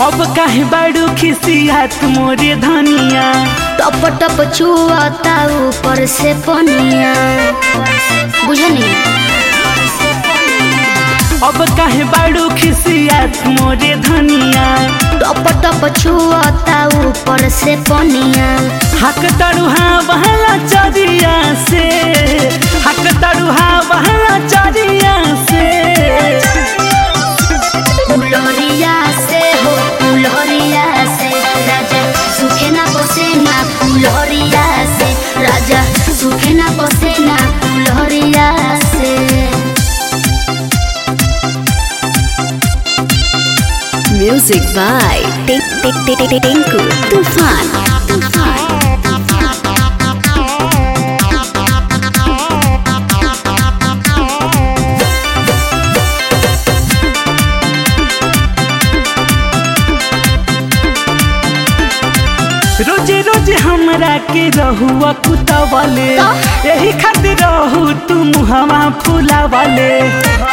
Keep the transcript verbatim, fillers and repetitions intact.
अब काहे बाड़ू खिसियात मोरे धनिया। टप टप छुआता ऊपर से पनिया, बुझनी। अब काहे बाड़ू खिसियात मोरे धनिया। टप टप छुआता ऊपर से पनिया। हक तरुहा बहला चरिया से, हक तरुहा बहला चरिया से। फुलरिया से हो फुलरिया से राजा सुखे ना बसे ना, फुलरिया से राजा सुखे ना बसे ना, फुलरिया से। Music by Tinku Tufan. Tufan. रोजे रोजे हमरा के रहुआ कुतावले, यही खातिर रहू तू मुहवा फुलावले।